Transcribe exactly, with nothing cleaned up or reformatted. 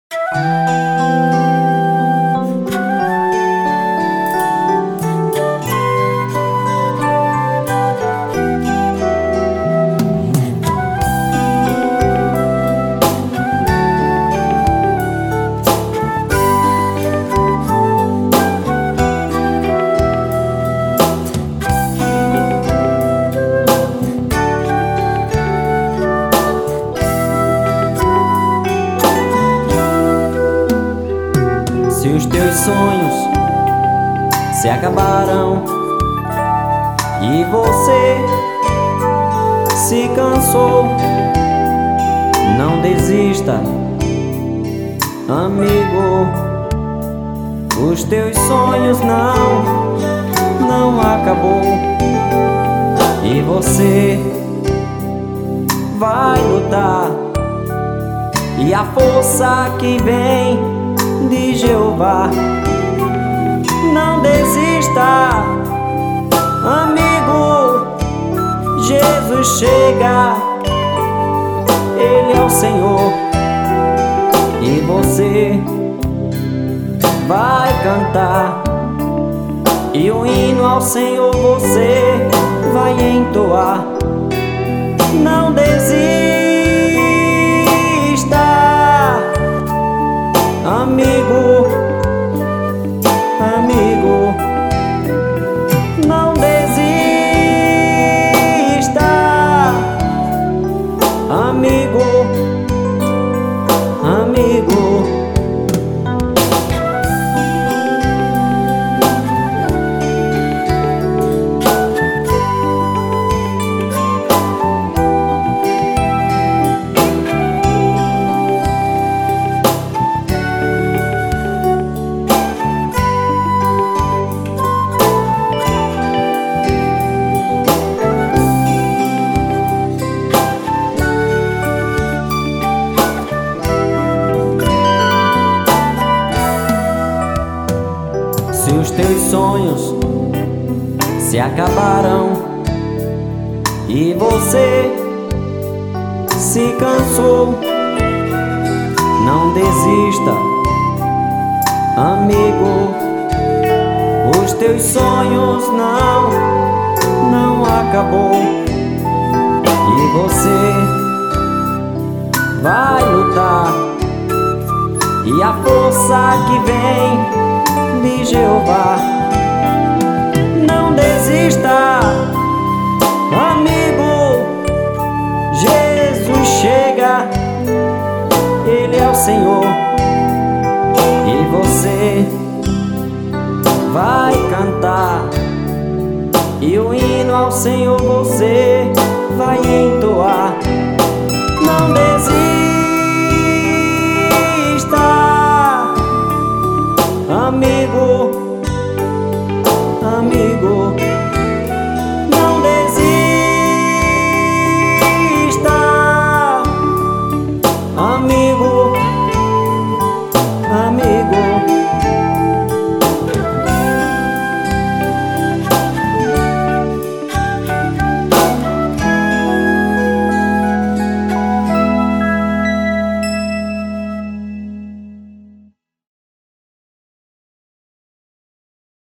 Se os teus sonhos se acabaram e você se cansou, não desista, amigo. Os teus sonhos não, não acabou, e você vai lutar, e a força que vem de Jeová. Não desista, amigo. Jesus chega, Ele é o Senhor, e você vai cantar, e o hino ao Senhor você vai entoar. Não desista, amigo, amigo, não desista, amigo, amigo. Se os teus sonhos se acabaram e você se cansou, não desista, amigo. Os teus sonhos não, não acabou, e você vai lutar, e a força que vem de Jeová. Não desista, amigo. Jesus chega, Ele é o Senhor, e você vai cantar, e o hino ao Senhor você vai entoar.